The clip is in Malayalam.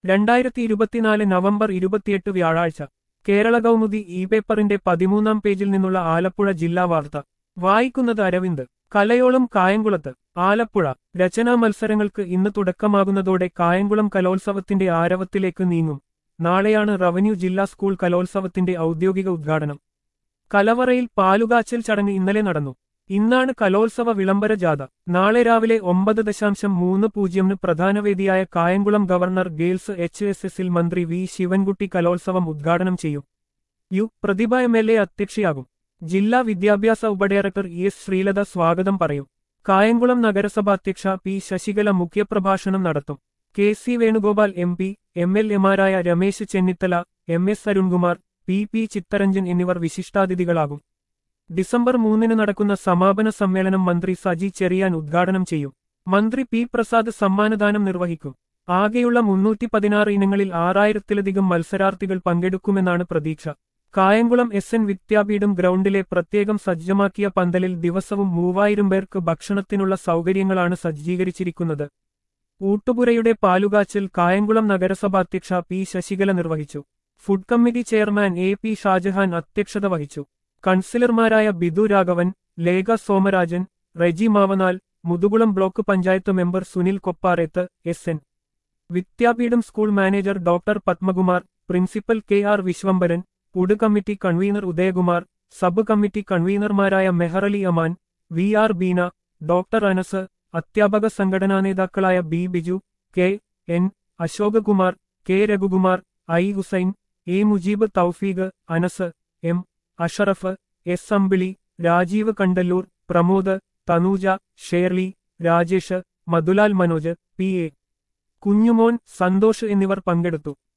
2024 നവംബർ 28 വ്യാഴാഴ്ച കേരള കൗമുദി ഇ പേപ്പറിന്റെ 13-ാം പേജിൽ നിന്നുള്ള ആലപ്പുഴ ജില്ലാ വാർത്ത വായിക്കുന്നത് അരവിന്ദ്. കലയോളം കായംകുളത്ത്. ആലപ്പുഴ. രചനാ മത്സരങ്ങൾക്ക് ഇന്ന് തുടക്കമാകുന്നതോടെ കായംകുളം കലോത്സവത്തിന്റെ ആരവത്തിലേക്ക് നീങ്ങും. നാളെയാണ് റവന്യൂ ജില്ലാ സ്കൂൾ കലോത്സവത്തിന്റെ ഔദ്യോഗിക ഉദ്ഘാടനം. കലവറയിൽ പാലുകാച്ചൽ ചടങ്ങ് ഇന്നലെ നടന്നു. ഇന്നാണ് കലോത്സവ വിളംബര ജാഥ. നാളെ രാവിലെ 9:30 പ്രധാന വേദിയായ കായംകുളം ഗവർണർ ഗേൾസ് HSSൽ മന്ത്രി വി ശിവൻകുട്ടി കലോത്സവം ഉദ്ഘാടനം ചെയ്യും. പ്രതിഭ MLA അധ്യക്ഷയാകും. ജില്ലാ വിദ്യാഭ്യാസ ഉപഡയറക്ടർ ES ശ്രീലത സ്വാഗതം പറയും. കായംകുളം നഗരസഭാധ്യക്ഷ പി ശശികല മുഖ്യപ്രഭാഷണം നടത്തും. KC Venugopal MP, MLAമാരായ Ramesh Chennithala, MS Arunkumar, PP Chittaranjan എന്നിവർ വിശിഷ്ടാതിഥികളാകും. ഡിസംബർ 3 നടക്കുന്ന സമാപന സമ്മേളനം മന്ത്രി സജി ചെറിയാൻ ഉദ്ഘാടനം ചെയ്യും. മന്ത്രി P പ്രസാദ് സമ്മാനദാനം നിർവഹിക്കും. ആകെയുള്ള 316 ഇനങ്ങളിൽ 6000-ലധികം മത്സരാർത്ഥികൾ പങ്കെടുക്കുമെന്നാണ് പ്രതീക്ഷ. കായംകുളം SN വിദ്യാപീഠം ഗ്രൗണ്ടിലെ പ്രത്യേകം സജ്ജമാക്കിയ പന്തലിൽ ദിവസവും 3000 പേർക്ക് ഭക്ഷണത്തിനുള്ള സൗകര്യങ്ങളാണ് സജ്ജീകരിച്ചിരിക്കുന്നത്. ഊട്ടുപുരയുടെ പാലുകാച്ചൽ കായംകുളം നഗരസഭാധ്യക്ഷ P ശശികല നിർവഹിച്ചു. Food committee chairman AP Shajahan അധ്യക്ഷത വഹിച്ചു. കൺസിലർമാരായ Bidu Raghavan, Lekha Somarajan, Reji Mavanal, Muthukulam block panchayat member Sunil Kopparethu, SN Vidyapeetham school manager doctor Padmakumar, principal KR Viswambharan, food committee convener Udayakumar, sub committee കൺവീനർമാരായ മെഹറലി അമാൻ, VR ബീന, ഡോക്ടർ അനസ്, അധ്യാപക സംഘടനാ നേതാക്കളായ B Biju, KN Ashokakumar, K Raghukumar, I Hussain, A Mujeeb Tawfiq, Anas, M Ashraf, S Ambili, Rajeev Kandalloor, Pramod, Tanuja, Shirley, Rajesh, Madhulal Manoj, PA Kunjumon, Santhosh എന്നിവർ പങ്കെടുത്തു.